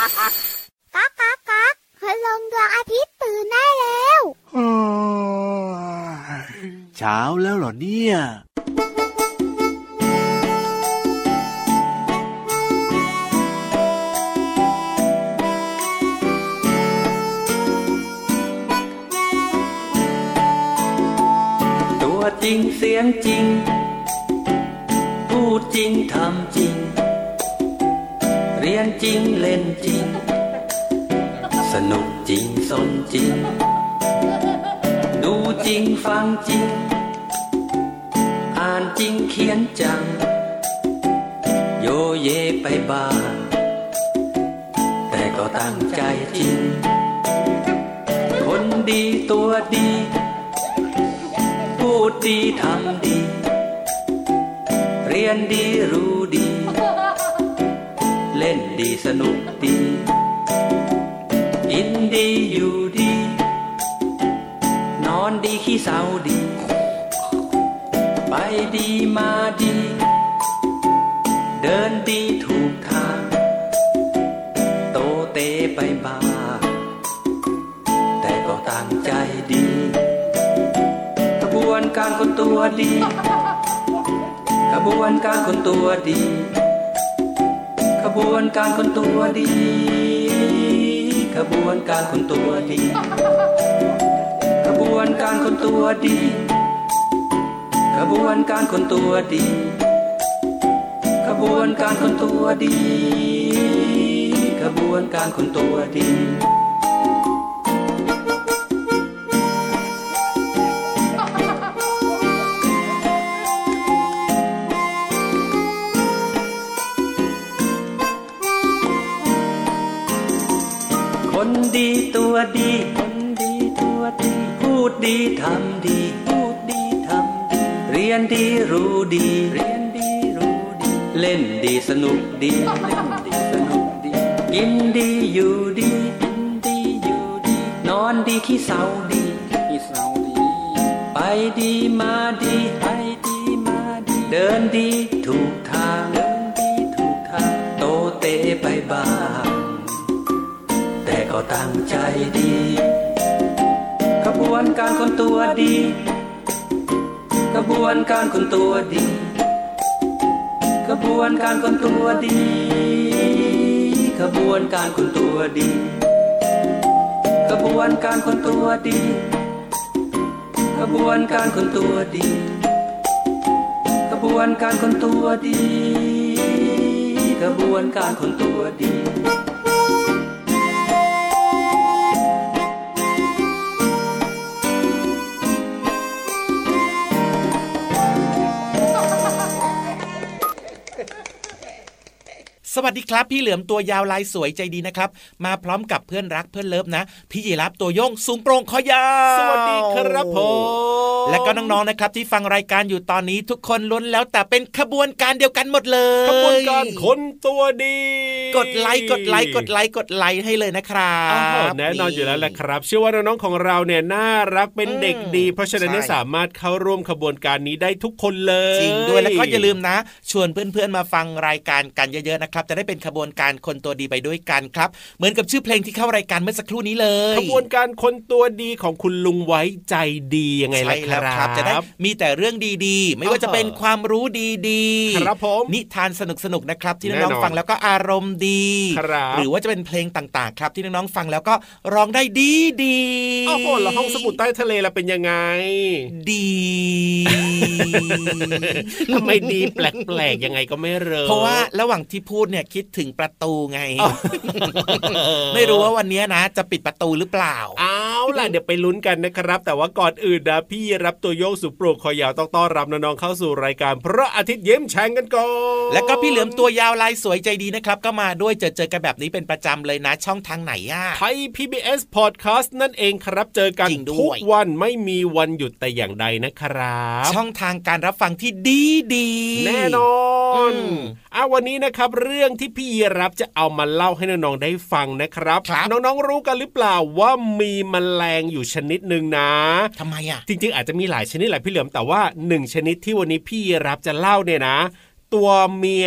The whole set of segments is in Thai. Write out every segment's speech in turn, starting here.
ก๊ากก๊ากก๊ากพลังดวงอาทิตย์ตื่นได้แล้วเช้าแล้วเหรอเนี่ยตัวจริงเสียงจริงพูดจริงทำจริงเรียนจริงเล่นจริงสนุกจริงสนจริงดูจริงฟังจริงอ่านจริงเขียนจังโยเยไปบ้างแต่ก็ตั้งใจจริงคนดีตัวดีพูดดีทำดีเรียนดีรู้ดีเล่นดีสนุกดีกินดีอยู่ดีนอนดีขี้เศร้าดีไปดีมาดีเดินดีถูกทางโตเตไปบ้างแต่ก็ตั้งใจดีกระบวนการคนตัวดีกระบวนการคนตัวดีขบวนการคนตัวดีขบวนการคนตัวดีขบวนการคนตัวดีขบวนการคนตัวดีขบวนการคนตัวดีขบวนการคนตัวดีคนดีตัวดีคนดีตัวดีพูดดีทำดีพูดดีทำดีเรียนดีรู้ดีเรียนดีรู้ดีเล่นดีสนุกดีเล่นดีสนุกดีกินดีอยู่ดีกินดีอยู่ดีนอนดีขี้เศร้าดีขี้เศร้าดีไปดีมาดีไปดีมาดีเดินดีถูกทางเดินดีถูกทางโตเตไปบ้างแต่ก็ตั้งใจดีขบวนการคนตัวดีขบวนการคนตัวดีขบวนการคนตัวดีขบวนการคนตัวดีขบวนการคนตัวดีขบวนการคนตัวดีขบวนการคนตัวดีขบวนการคนตัวดีสวัสดีครับพี่เหลือมตัวยาวลายสวยใจดีนะครับมาพร้อมกับเพื่อนรักเพื่อนเลิฟนะพี่ยีรับตัวโยงสูงโปร่งคอยาวสวัสดีครับผมและก็น้องๆนะครับที่ฟังรายการอยู่ตอนนี้ทุกคนล้วนแล้วแต่เป็นขบวนการเดียวกันหมดเลยขบวนการคนตัวดีกดไลค์กดไลค์กดไลค์กดไลค์ให้เลยนะครับแน่นอนอยู่แล้วแหละครับเชื่อว่าน้องๆของเราเนี่ยน่ารักเป็นเด็กดีเพราะฉะนั้นสามารถเข้าร่วมขบวนการนี้ได้ทุกคนเลยจริงด้วยแล้วก็อย่าลืมนะชวนเพื่อนๆมาฟังรายการกันเยอะๆนะครับจะได้เป็นขบวนการคนตัวดีไปด้วยกันครับเหมือนกับชื่อเพลงที่เข้ารายการเมื่อสักครู่นี้เลยขบวนการคนตัวดีของคุณลุงไว้ใจดียังไงล่ะครับจะได้มีแต่เรื่องดีๆไม่ว่าจะเป็นความรู้ดีๆครับผมนิทานสนุกๆนะครับที่น้องๆฟังแล้วก็อารมณ์ดีหรือว่าจะเป็นเพลงต่างๆครับที่น้องๆฟังแล้วก็ร้องได้ดีโอ้โหแล้วห้องสมุดใต้ทะเลล่ะเป็นยังไงดีทำไมดีแปลกๆยังไงก็ไม่รู้เพราะว่าระหว่างที่พูดเนี่ยคิดถึงประตูไง ไม่รู้ว่าวันนี้นะจะปิดประตูหรือเปล่าเอาล่ะเดี๋ยวไปลุ้นกันนะครับแต่ว่าก่อนอื่นนะพี่รับตัวโยกสุโปร่งคอยาวต้องต้อนรับน้องๆเข้าสู่รายการพระอาทิตย์ยิ้มแฉ่งกันก่อนแล้วก็พี่เหลือมตัวยาวลายสวยใจดีนะครับก็มาด้วยเจอกันแบบนี้เป็นประจำเลยนะช่องทางไหนไทย PBS Podcast นั่นเองครับเจอกันทุกวันไม่มีวันหยุดแต่อย่างใดนะครับช่องทางการรับฟังที่ดีแน่นอนวันนี้นะครับเรื่องที่พี่รับจะเอามาเล่าให้น้องๆได้ฟังนะครับน้องๆรู้กันหรือเปล่าว่ามีแมลงอยู่ชนิดนึงนะทำไมอ่ะจริงๆอาจจะมีหลายชนิดแหละพี่เหลือมแต่ว่า1ชนิดที่วันนี้พี่รับจะเล่าเนี่ยนะตัวเมีย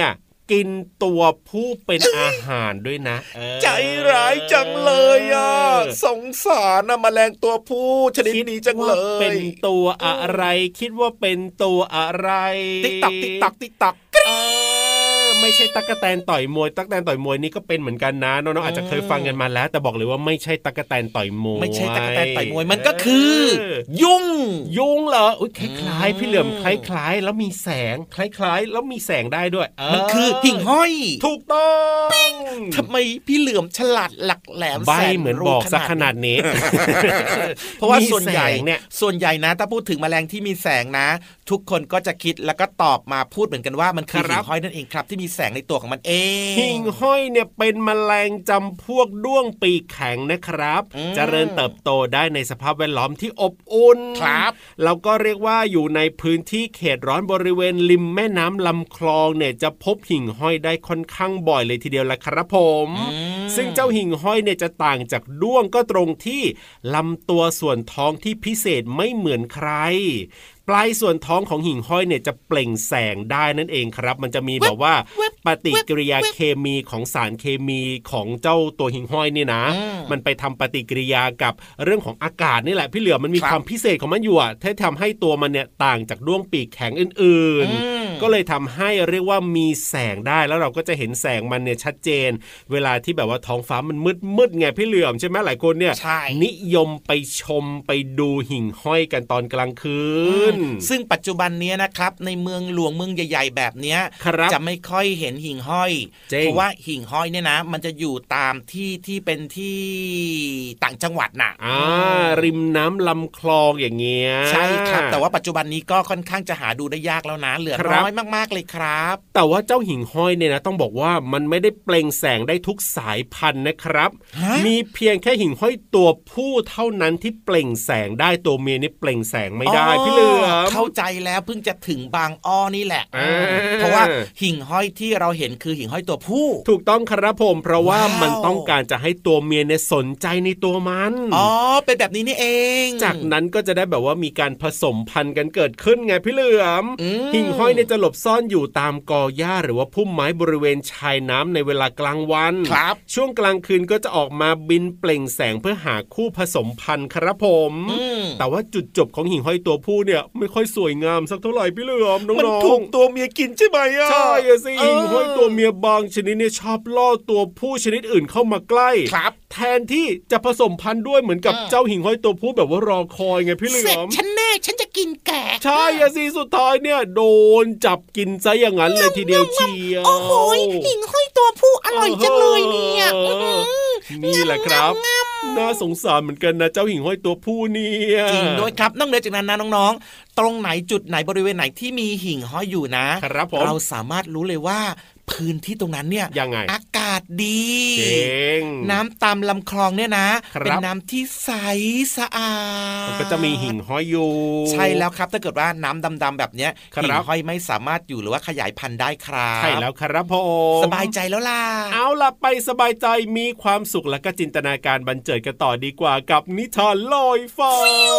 กินตัวผู้เป็นอาหารด้วยนะใจร้ายจังเลยอ่ะสงสารนะแมลงตัวผู้ชนิดนี้จังเลยเป็นตัวอะไรคิดว่าเป็นตัวอะไรติ๊กตักติ๊กตักติ๊กตักไม่ใช่ตั๊กแตนต่อยมวยตั๊กแตนต่อยมวยนี่ก็เป็นเหมือนกันนะน้องๆอาจจะเคยฟังกันมาแล้วแต่บอกเลยว่าไม่ใช่ตั๊กแตนต่อยมวยไม่ใช่ตั๊กแตนต่อยมวยมันก็คือยุงเหรอคล้ายๆพี่เหลือมคล้ายๆแล้วมีแสงคล้ายๆแล้วมีแสงได้ด้วยมันคือหิ่งห้อยถูกต้องทำไมพี่เหลือมฉลาดหลักแหลมใบเหมือนบอกซะขนาดนี้เพราะว่าส่วนใหญ่นะถ้าพูดถึงแมลงที่มีแสงนะทุกคนก็จะคิดแล้วก็ตอบมาพูดเหมือนกันว่ามันคือหิ่งห้อยนั่นเองครับที่มีแสงในตัวของมันเองหิ่งห้อยเนี่ยเป็นแมลงจำพวกด้วงปีกแข็งนะครับเจริญเติบโตได้ในสภาพแวดล้อมที่อบอุ่นครับแล้วก็เรียกว่าอยู่ในพื้นที่เขตร้อนบริเวณริมแม่น้ำลำคลองเนี่ยจะพบหิ่งห้อยได้ค่อนข้างบ่อยเลยทีเดียวละครับผมซึ่งเจ้าหิ่งห้อยเนี่ยจะต่างจากด้วงก็ตรงที่ลำตัวส่วนท้องที่พิเศษไม่เหมือนใครปลายส่วนท้องของหิ่งห้อยเนี่ยจะเปล่งแสงได้นั่นเองครับมันจะมีแบบว่าปฏิกิริยาเคมีของสารเคมีของเจ้าตัวหิ่งห้อยนี่นะมันไปทำปฏิกิริยากับเรื่องของอากาศนี่แหละพี่เหลือมันมีความพิเศษของมันอยู่ที่ทำให้ตัวมันเนี่ยต่างจากด้วงปีกแข็งอื่นๆก็เลยทำให้เรียกว่ามีแสงได้แล้วเราก็จะเห็นแสงมันเนี่ยชัดเจนเวลาที่แบบว่าท้องฟ้ามันมืดไงพี่เหลือใช่ไหมหลายคนเนี่ยนิยมไปชมไปดูหิ่งห้อยกันตอนกลางคืนซึ่งปัจจุบันนี้นะครับในเมืองหลวงเมืองใหญ่ๆแบบนี้จะไม่ค่อยเห็นหิ่งห้อยเพราะว่าหิ่งห้อยเนี่ยนะมันจะอยู่ตามที่เป็นที่ต่างจังหวัดน่ะริมน้ำลำคลองอย่างเงี้ยใช่ครับแต่ว่าปัจจุบันนี้ก็ค่อนข้างจะหาดูได้ยากแล้วนะเหลือน้อยมากๆเลยครับแต่ว่าเจ้าหิ่งห้อยเนี่ยนะต้องบอกว่ามันไม่ได้เปล่งแสงได้ทุกสายพันธุ์นะครับมีเพียงแค่หิ่งห้อยตัวผู้เท่านั้นที่เปล่งแสงได้ตัวเมียนี่เปล่งแสงไม่ได้พี่เหลือเข้าใจแล้วเพิ่งจะถึงบางอ้อนี่แหละเพราะว่าหิ่งห้อยที่เราเห็นคือหิ่งห้อยตัวผู้ถูกต้องครับผมเพราะว่ามันต้องการจะให้ตัวเมียเนี่ยสนใจในตัวมันเป็นแบบนี้นี่เองจากนั้นก็จะได้แบบว่ามีการผสมพันธุ์กันเกิดขึ้นไงพี่เหลือมหิ่งห้อยเนี่ยจะหลบซ่อนอยู่ตามกอหญ้าหรือว่าพุ่มไม้บริเวณชายน้ำในเวลากลางวันครับช่วงกลางคืนก็จะออกมาบินเปล่งแสงเพื่อหาคู่ผสมพันธุ์ครับผมแต่ว่าจุดจบของหิ่งห้อยตัวผู้เนี่ยไม่ค่อยสวยงามสักเท่าไหร่พี่เหลือมน้องๆมันถูกตัวเมียกินใช่ไหมใช่สิหิ่งห้อยตัวเมียบางชนิดเนี่ยชอบล่อตัวผู้ชนิดอื่นเข้ามาใกล้ครับแทนที่จะผสมพันธุ์ด้วยเหมือนกับเจ้าหิ่งห้อยตัวผู้แบบว่ารอคอยไงพี่เหลือมฉันแน่ฉันจะกินแกะใช่สิสุดท้ายเนี่ยโดนจับกินซะอย่างนั้นเลยทีเดียวเชียวโอ้โหหิ่งห้อยตัวผู้อร่อยจังเลยเนี่ยนี่แหละครับน่าสงสารเหมือนกันนะเจ้าหิ่งห้อยตัวผู้เนี่ยจริงด้วยครับนอกเหนือจากนั้นนะน้องๆตรงไหนจุดไหนบริเวณไหนที่มีหิ่งห้อยอยู่นะเราสามารถรู้เลยว่าพื้นที่ตรงนั้นเนี่ยยังไงอากาศดีน้ำตามลำคลองเนี่ยนะเป็นน้ำที่ใสสะอาดก็จะมีหิ่งห้อยอยู่ใช่แล้วครับถ้าเกิดว่าน้ำดำๆแบบเนี้ยหิ่งห้อยไม่สามารถอยู่หรือว่าขยายพันธุ์ได้ครับใช่แล้วครับผมสบายใจแล้วล่ะเอาล่ะไปสบายใจมีความสุขและก็จินตนาการบันเจิดกันต่อดีกว่ากับนิทานลอยฟ้า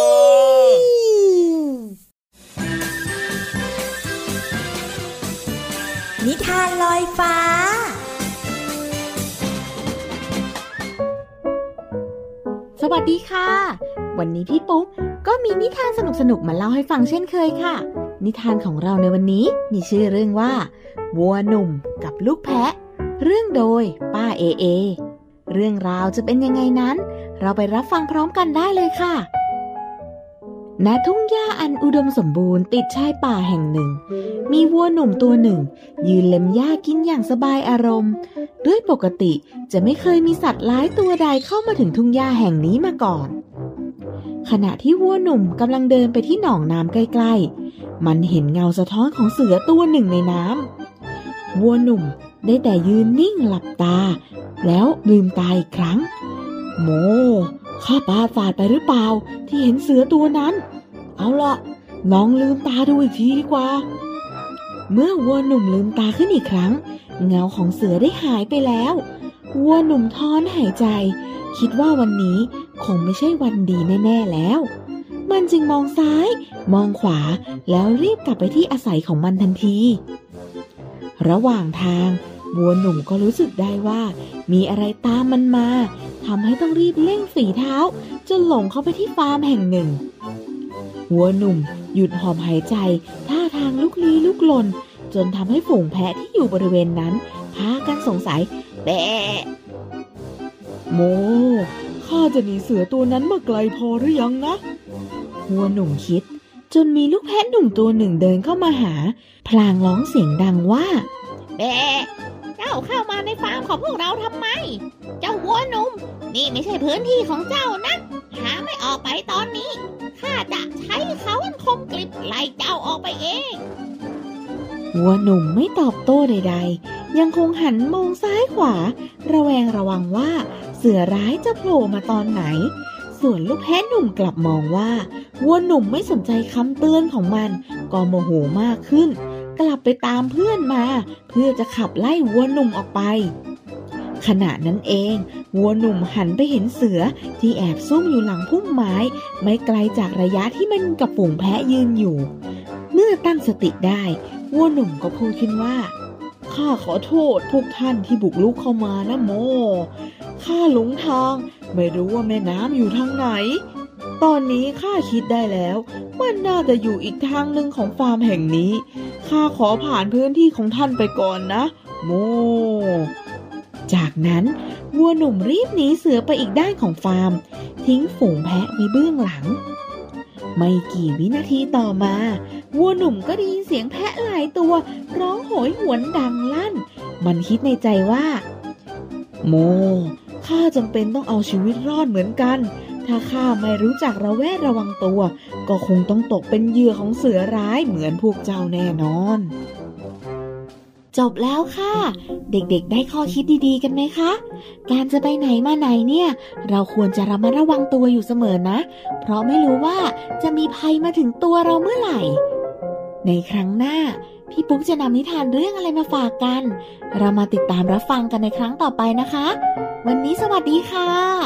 นิทานลอยฟ้าสวัสดีค่ะวันนี้พี่ปุ๊กก็มีนิทานสนุกๆมาเล่าให้ฟังเช่นเคยค่ะนิทานของเราในวันนี้มีชื่อเรื่องว่าวัวหนุ่มกับลูกแพะเรื่องโดยป้าเอเรื่องราวจะเป็นยังไงนั้นเราไปรับฟังพร้อมกันได้เลยค่ะณทุ่งหญ้าอันอุดมสมบูรณ์ติดชายป่าแห่งหนึ่งมีวัวหนุ่มตัวหนึ่งยืนเล็มหญ้ากินอย่างสบายอารมณ์ด้วยปกติจะไม่เคยมีสัตว์ร้ายตัวใดเข้ามาถึงทุ่งหญ้าแห่งนี้มาก่อนขณะที่วัวหนุ่มกำลังเดินไปที่หนองน้ำใกล้ๆมันเห็นเงาสะท้อนของเสือตัวหนึ่งในน้ำวัวหนุ่มได้แต่ยืนนิ่งหลับตาแล้วลืมตาอีกครั้งโมข้าตาฝาดไปหรือเปล่าที่เห็นเสือตัวนั้นเอาล่ะลองลืมตาดูอีกทีดีกว่าเมื่อวัวหนุ่มลืมตาขึ้นอีกครั้งเงาของเสือได้หายไปแล้ววัวหนุ่มถอนหายใจคิดว่าวันนี้คงไม่ใช่วันดีแน่ๆแล้วมันจึงมองซ้ายมองขวาแล้วรีบกลับไปที่อาศัยของมันทันทีระหว่างทางวัวหนุ่มก็รู้สึกได้ว่ามีอะไรตามมันมาทำให้ต้องรีบเร่งฝีเท้าจนหลงเข้าไปที่ฟาร์มแห่งหนึ่งวัวหนุ่มหยุดหอบหายใจท่าทางลุกลี้ลุกลนจนทำให้ฝูงแพะที่อยู่บริเวณนั้นพากันสงสัยแบะโมข้าจะหนีเสือตัวนั้นมาไกลพอหรือยังนะวัวหนุ่มคิดจนมีลูกแพะหนุ่มตัวหนึ่งเดินเข้ามาหาพลางร้องเสียงดังว่าแบะเจ้าเข้ามาในฟาร์มของพวกเราทำไมเจ้าวัวหนุ่มนี่ไม่ใช่พื้นที่ของเจ้านะหาไม่ออกไปตอนนี้ข้าจะใช้เขาอันคมกริบไล่เจ้าออกไปเองวัวหนุ่มไม่ตอบโต้ใดๆยังคงหันมองซ้ายขวาระแวงระวังว่าเสือร้ายจะโผล่มาตอนไหนส่วนลูกแพะหนุ่มกลับมองว่าวัวหนุ่มไม่สนใจคำเตือนของมันก็โมโหมากขึ้นกลับไปตามเพื่อนมาเพื่อจะขับไล่วัวหนุ่มออกไปขณะนั้นเองวัวหนุ่มหันไปเห็นเสือที่แอบซุ่มอยู่หลังพุ่มไม้ไม่ไกลจากระยะที่มันกับฝูงแพะยืนอยู่เมื่อตั้งสติได้วัวหนุ่มก็พูดขึ้นว่าข้าขอโทษพวกท่านที่บุกรุกเข้ามานะโมข้าหลงทางไม่รู้ว่าแม่น้ำอยู่ทางไหนตอนนี้ข้าคิดได้แล้วมันน่าจะอยู่อีกทางหนึ่งของฟาร์มแห่งนี้ข้าขอผ่านพื้นที่ของท่านไปก่อนนะโมจากนั้นวัวหนุ่มรีบหนีเสือไปอีกด้านของฟาร์มทิ้งฝูงแพะไว้เบื้องหลังไม่กี่วินาทีต่อมาวัวหนุ่มก็ได้ยินเสียงแพะหลายตัวร้องโหยหวนดังลั่นมันคิดในใจว่าโมข้าจำเป็นต้องเอาชีวิตรอดเหมือนกันถ้าข้าไม่รู้จักระแวดระวังตัวก็คงต้องตกเป็นเหยื่อของเสือร้ายเหมือนพวกเจ้าแน่นอนจบแล้วค่ะเด็กๆได้ข้อคิดดีๆกันไหมคะการจะไปไหนมาไหนเนี่ยเราควรจะระมัดระวังตัวอยู่เสมอนะเพราะไม่รู้ว่าจะมีภัยมาถึงตัวเราเมื่อไหร่ในครั้งหน้าพี่ปุ๊กจะนำนิทานเรื่องอะไรมาฝากกันเรามาติดตามรับฟังกันในครั้งต่อไปนะคะวันนี้สวัสดีค่ะ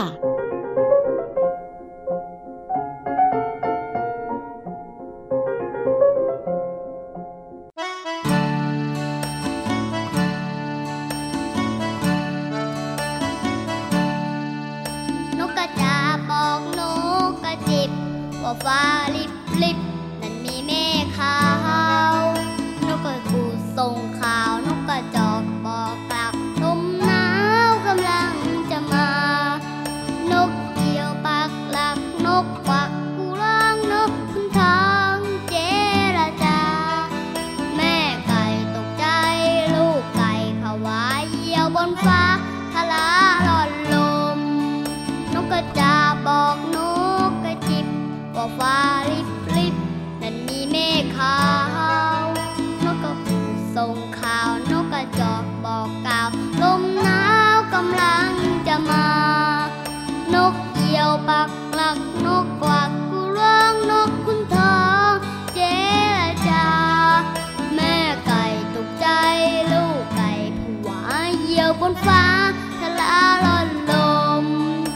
ฟ้าลิบลิบนั่นมีเมฆขาวนกกระกูดส่งข่าวนกกระจอกบอกกล่าวลมหนาวกำลังจะมานกเกี่ยวปักหลักนกควักกูร้องนกคุณทองเจรจาแม่ไก่ตกใจลูกไก่ผวาเหยี่ยวบนฟ้าทลาล่อนลมนกกระจาบอกนกกระจิบว่าฟ้าลิบลิบนั่นมีเมฆขาวนกกระกูดส่งข่าวนกกระจอกบอกกล่าวลมหนาวกำลังจะมานกเหยี่ยวปักหลักนกกวักกูร้องนกคุณทองเจรจาแม่ไก่ตกใจลูกไก่ผวาเหยี่ยวบนฟ้าทลาล่อนลม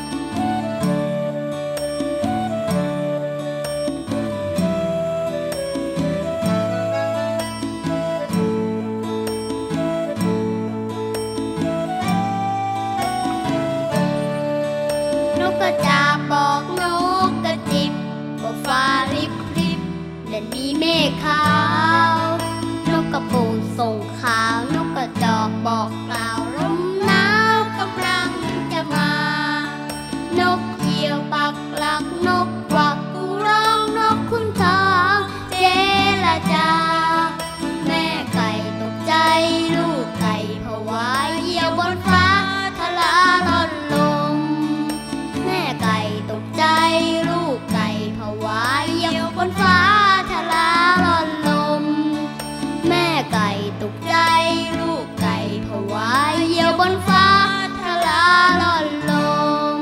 กระจาบบอกนกกระจิบว่าฟ้าลิบลิบและมีเมฆขาวนกกระปูดส่งข่าวนกกระจอกบอกกล่าวลมหนาวกำลังจะมานกเหยี่ยวปักหลักนกกวักกูร้องนกคุณทองเจรจาแม่ไก่ตกใจลูกไก่ผวาเหยี่ยวบนฟ้าทลาล่อนลมแม่ไก่ตกใจลูกไก่ผวาเหยี่ยวบนฟ้าทลาล่อนลมแม่ไก่ตกใจลูกไก่ผวาเหยี่ยวบนฟ้าทลาล่อนลม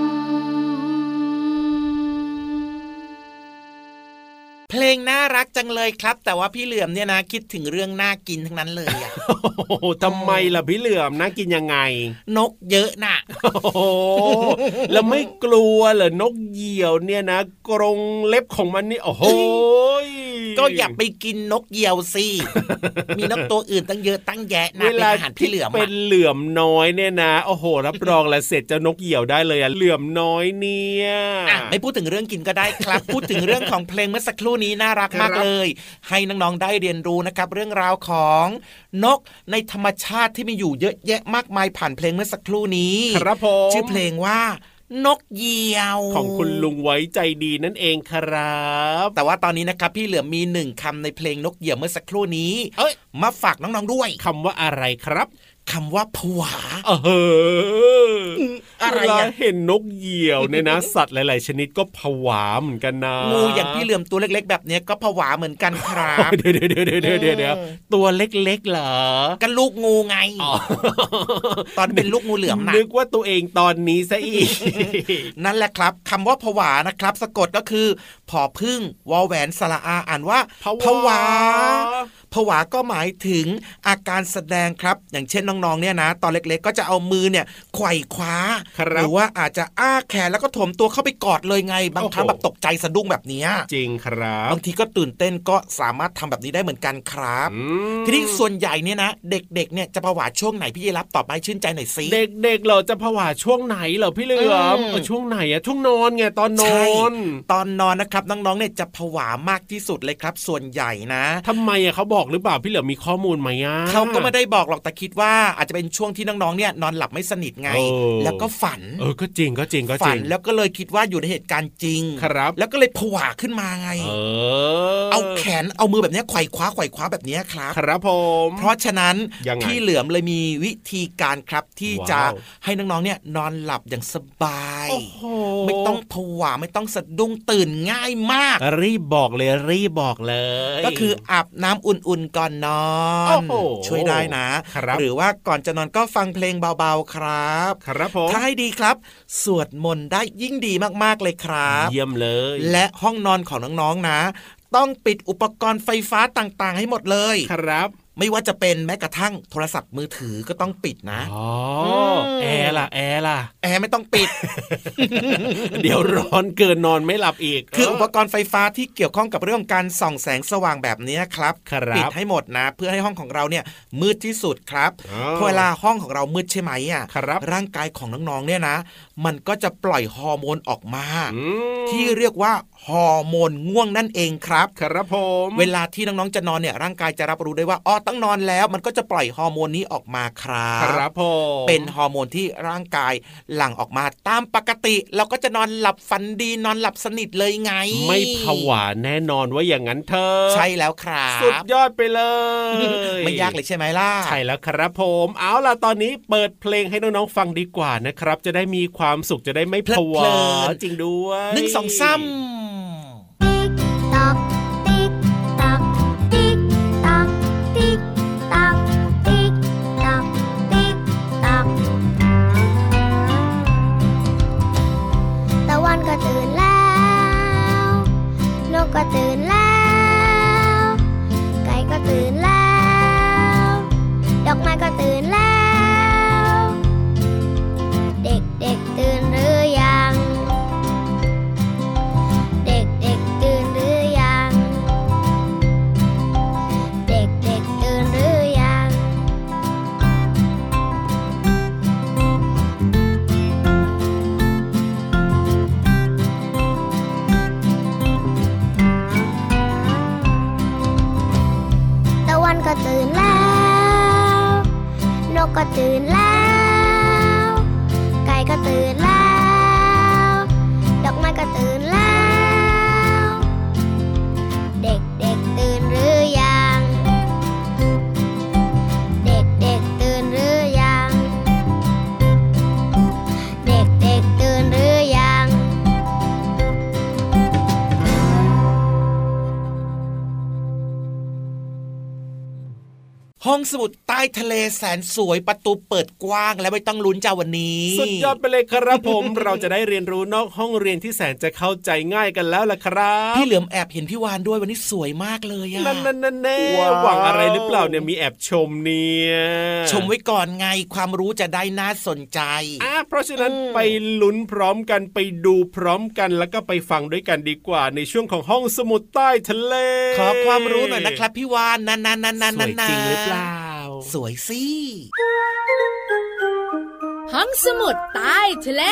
เพลงน่ารักจังเลยครับแต่ว่าพี่เหลือมเนี่ยนะคิดถึงเรื่องน่ากินทั้งนั้นเลยอ่ะทำไมล่ะพี่เหลือมน่ากินยังไงนกเยอะน่ะแล้วไม่กลัวเหรอนกเหยี่ยวเนี่ยนะกรงเล็บของมันนี่โอ้โหก็อย่าไปกินนกเหยี่ยวสิ มีนกตัวอื่นตั้งเยอะตั้งแยะนะเป็นอาหารพี่เหลือมเป็นเหลือมน้อยเนี่ยนะโอ้โหรับรองแล้วเสร็จเจ้านกเหยี่ยวได้เลยเหลือมน้อยเนี่ยไม่พูดถึงเรื่องกินก็ได้ครับ พูดถึงเรื่องของเพลงเมื่อสักครู่นี้น่ารักมากเลยให้น้องๆได้เรียนรู้นะครับเรื่องราวของนกในธรรมชาติที่มีอยู่เยอะแยะมากมายผ่านเพลงเมื่อสักครู่นี้ครับผมชื่อเพลงว่านกเหยี่ยวของคุณลุงไว้ใจดีนั่นเองครับแต่ว่าตอนนี้นะครับพี่เหลือมี1คำในเพลงนกเหยี่ยวเมื่อสักครู่นี้มาฝากน้องๆด้วยคำว่าอะไรครับคำว่าผวาอะไรเห็นนกเหยี่ยวเนี่ยนะสัตว์หลายๆชนิดก็ผวาเหมือนกันนะงูอย่างพี่เหลือมตัวเล็กๆแบบนี้ก็ผวาเหมือนกันครับเดี๋ยวตัวเล็กๆเหรอกันลูกงูไงตอนเป็นลูกงูเหลือมนึกว่าตัวเองตอนนี้ซะอีกนั่นแหละครับคำว่าผวานะครับสะกดก็คือผอพึ่งวอแหวนสระอาอ่านว่าผวาผวาก็หมายถึงอาการแสดงครับอย่างเช่นน้องๆเนี่ยนะตอนเล็กๆก็จะเอามือเนี่ยไขว่คว้าหรือว่าอาจจะอ้าแขนแล้วก็ถมตัวเข้าไปกอดเลยไงบางครั้งแบบตกใจสะดุ้งแบบนี้จริงครับบางทีก็ตื่นเต้นก็สามารถทำแบบนี้ได้เหมือนกันครับทีนี้ส่วนใหญ่เนี่ยนะเด็กๆเนี่ยจะผวาช่วงไหนพี่ยีรับตอบให้ชื่นใจหน่อยสิเด็กๆเราจะผวาช่วงไหนเหรอพี่เหลือมช่วงไหนอะช่วงนอนไงตอนนอนตอนนอนนะครับน้องๆเนี่ยจะผวามากที่สุดเลยครับส่วนใหญ่นะทำไมอะเขาบอกหรือเปล่าพี่เหลือมมีข้อมูลไหมอะเขาก็ไม่ได้บอกหรอกแต่คิดว่าอาจจะเป็นช่วงที่น้องๆเนี่ยนอนหลับไม่สนิทไงแล้วก็ฝันก็จริงฝันแล้วก็เลยคิดว่าอยู่ในเหตุการณ์จริงครับแล้วก็เลยผวาขึ้นมาไงเอาแขนเอามือแบบนี้ไขว่คว้าแบบนี้ครับครับผมเพราะฉะนั้นพี่เหลือมเลยมีวิธีการครับที่จะให้น้องๆเนี่ยนอนหลับอย่างสบายไม่ต้องผวาไม่ต้องสะดุ้งตื่นง่ายมากรีบบอกเลยก็คืออาบน้ำอุ่นๆก่อนนอนช่วยได้นะหรือว่าก่อนจะนอนก็ฟังเพลงเบาๆครับถ้าให้ดีครับสวดมนต์ได้ยิ่งดีมากๆเลยครับเยี่ยมเลยและห้องนอนของน้องๆนะต้องปิดอุปกรณ์ไฟฟ้าต่างๆให้หมดเลยครับไม่ว่าจะเป็นแม้กระทั่งโทรศัพท์มือถือก็ต้องปิดนะแอร์ล่ะแอร์ไม่ต้องปิดเดี๋ยวร้อนเกินนอนไม่หลับอีกคืออุปกรณ์ไฟฟ้าที่เกี่ยวข้องกับเรื่องการส่องแสงสว่างแบบนี้ครับปิดให้หมดนะเพื่อให้ห้องของเราเนี่ยมืดที่สุดครับพอเวลาห้องของเรามืดใช่ไหมร่างกายของน้องๆเนี่ยนะมันก็จะปล่อยฮอร์โมนออกมาที่เรียกว่าฮอร์โมนง่วงนั่นเองครับครับผมเวลาที่น้องๆจะนอนเนี่ยร่างกายจะรับรู้ได้ว่าต้องนอนแล้วมันก็จะปล่อยฮอร์โมนนี้ออกมาครับเป็นฮอร์โมนที่ร่างกายหลั่งออกมาตามปกติเราก็จะนอนหลับฝันดีนอนหลับสนิทเลยไงไม่ผวาแน่นอนว่าอย่างนั้นเธอใช่แล้วครับสุดยอดไปเลยไม่ยากเลยใช่ไหมล่ะใช่แล้วครับผมเอาล่ะตอนนี้เปิดเพลงให้น้องๆฟังดีกว่านะครับจะได้มีความสุขจะได้ไม่ผวาจริงด้วย 1 2 3 ก็ตื่นแล้วไก่ก็ตื่นแล้วดอกไม้ก็ตื่นแล้วเด็กๆตื่นหรือยังเด็กๆตื่นหรือยังเด็กๆตื่นหรือยังก็ตื่นแล้วนกก็ตื่นแล้วไก่ก็ตื่นแล้วดอกไม้ก็ตื่นแล้วเด็กๆตื่นหรือยังเด็กๆตื่นหรือยังเด็กๆตื่นหรือยังห้องสมุดใต้ทะเลแสนสวยประตูเปิดกว้างและไม่ต้องลุ้นจ้าวันนี้สุดยอดไปเลยครับผม เราจะได้เรียนรู้นอกห้องเรียนที่แสนจะเข้าใจง่ายกันแล้วล่ะครับพี่เหลือมแอบเห็นพี่วานด้วยวันนี้สวยมากเลยอะนั่นหวังอะไรหรือเปล่าเนี่ยมีแอบชมเนี่ยชมไว้ก่อนไงความรู้จะได้น่าสนใจเพราะฉะนั้นไปลุ้นพร้อมกันไปดูพร้อมกันแล้วก็ไปฟังด้วยกันดีกว่าในช่วงของห้องสมุดใต้ทะเลขอความรู้หน่อยนะครับพี่วานนั่นสวยจริงหรือเปล่าสวยสิห้องสมุดใต้ทะเล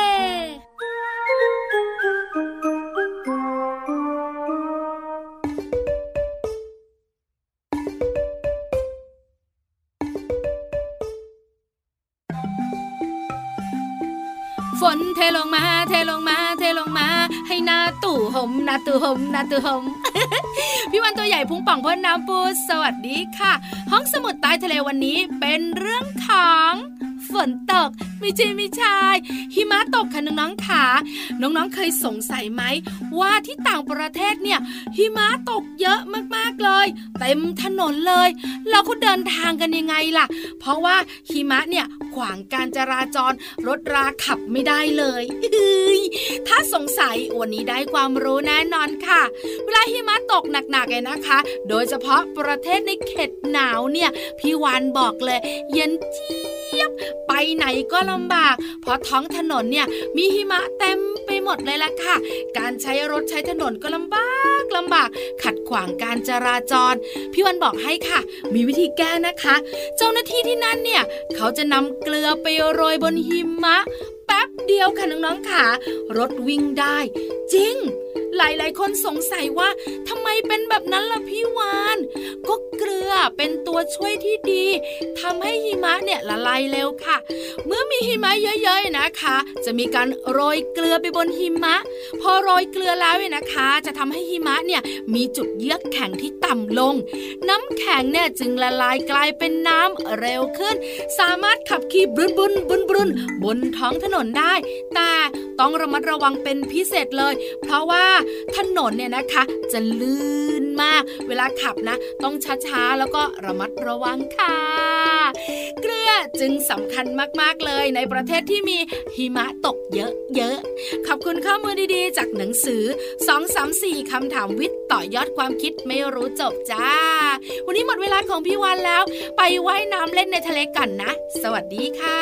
ฝนเทลงมาเทลงมาเทลงมาให้หน้าตู่ห่มหน้าตู่ห่มหน้าตู่ห่ม พี่วันตัวใหญ่พุงป่องพ่นน้ำปูสวัสดีค่ะห้องสมุดใต้ทะเลวันนี้เป็นเรื่องของฝนตกไม่ใช่หิมะตกค่ะน้องๆค่ะน้องๆเคยสงสัยไหมว่าที่ต่างประเทศเนี่ยหิมะตกเยอะมากๆเลยเต็มถนนเลยแล้วเขาเดินทางกันยังไงล่ะเพราะว่าหิมะเนี่ยขวางการจราจรรถราขับไม่ได้เลยถ้าสงสัยวันนี้ได้ความรู้แน่นอนค่ะเวลาหิมะตกหนักๆเลยนะคะโดยเฉพาะประเทศในเขตหนาวเนี่ยพี่วานบอกเลยเย็นเจี๊ยบไปไหนก็ลำบากเพราะท้องถนนเนี่ยมีหิมะเต็มไปหมดเลยล่ะค่ะการใช้รถใช้ถนนก็ลำบากขัดขวางการจราจรพี่วันบอกให้ค่ะมีวิธีแก้นะคะเจ้าหน้าที่ที่นั่นเนี่ยเขาจะนำเกลือไปโรยบนหิมะแป๊บเดียวค่ะน้องๆค่ะรถวิ่งได้จริงหลายๆคนสงสัยว่าทำไมเป็นแบบนั้นล่ะพี่วานก็เกลือเป็นตัวช่วยที่ดีทำให้หิมะเนี่ยละลายเร็วค่ะเมื่อมีหิมะเยอะๆนะคะจะมีการโรยเกลือไปบนหิมะพอโรยเกลือแล้วเนี่ยนะคะจะทำให้หิมะเนี่ยมีจุดเยือกแข็งที่ต่ำลงน้ำแข็งเนี่ยจึงละลายกลายเป็นน้ำเร็วขึ้นสามารถขับขี่บรุนบนท้องถนนได้แต่ต้องระมัดระวังเป็นพิเศษเลยเพราะว่าถนนเนี่ยนะคะจะลื่นมากเวลาขับนะต้องช้าๆแล้วก็ระมัดระวังค่ะเกลือจึงสำคัญมากๆเลยในประเทศที่มีหิมะตกเยอะๆขอบคุณข้อมูลดีๆจากหนังสือ234คำถามวิทย์ต่อยอดความคิดไม่รู้จบจ้าวันนี้หมดเวลาของพี่วันแล้วไปว่ายน้ำเล่นในทะเลกันนะสวัสดีค่ะ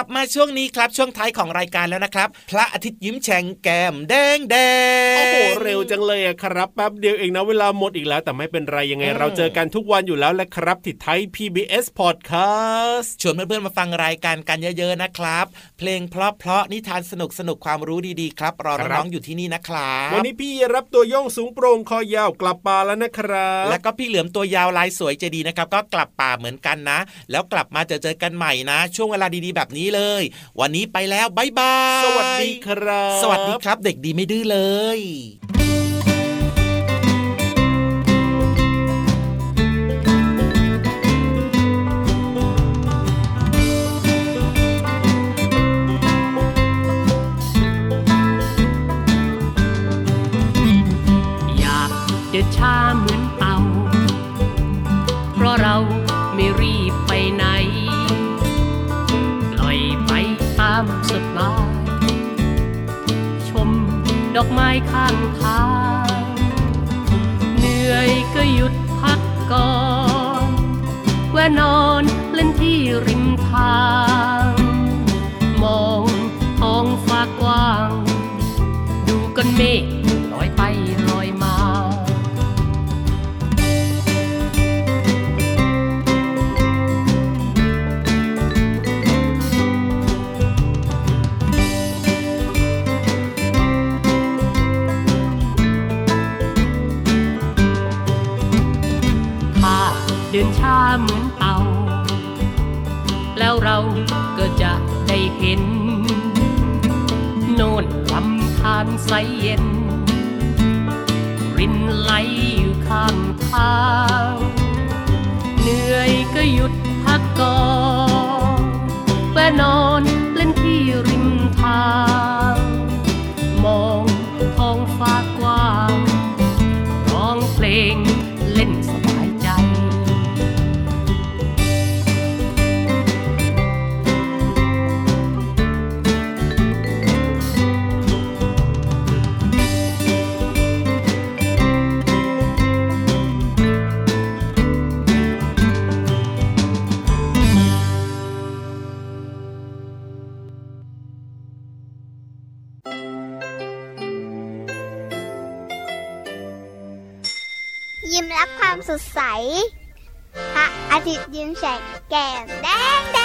ลับมาช่วงนี้ครับช่วงท้ายของรายการแล้วนะครับพระอาทิตย์ยิ้มแฉ่งแก้มแดงแดงโอ้โหเร็วจังเลยอะครับแป๊บเดียวเองนะเวลาหมดอีกแล้วแต่ไม่เป็นไรยังไงเราเจอกันทุกวันอยู่แล้วแหละครับที่ไทย PBS Podcast ชวนเพื่อนๆมาฟังรายการกันเยอะๆนะครับเพลงเพราะๆนิทานสนุกความรู้ดีๆครับรอน้องๆอยู่ที่นี่นะครับวันนี้พี่รับตัวโยงสูงโปร่งคอยาวกลับป่าแล้วนะครับแล้วก็พี่เหลือมตัวยาวลายสวยใจดีนะครับก็กลับป่าเหมือนกันนะแล้วกลับมาเจอกันใหม่นะช่วงเวลาดีๆแบบนี้เลยวันนี้ไปแล้วบ๊ายบายสวัสดีครับสวัสดีครับเด็กดีไม่ดื้อเลยเดินช้าเหมือนเต่าเพราะเราไม่รีบไปไหนปล่อยไปตามสบายชมดอกไม้ข้างทางเหนื่อยก็หยุดพักก่อนแวะนอนเล่นที่ริมทางมองท้องฟ้ากว้างดูก้อนเมฆลอยไปลอยมาเดินช้าเหมือนเต่าแล้วเราก็จะได้เห็นโน่นลำธารใสเย็นรินไหลอยู่ข้างทางเหนื่อยก็หยุดพักก่อนแวะนอนเล่นที่ริมทางมองท้องฟ้ากว้างร้องเพลงเล่นสบายใจยิ้มรับความสดใสพระอาทิตย์ยิ้มแฉกแก้มแดงแด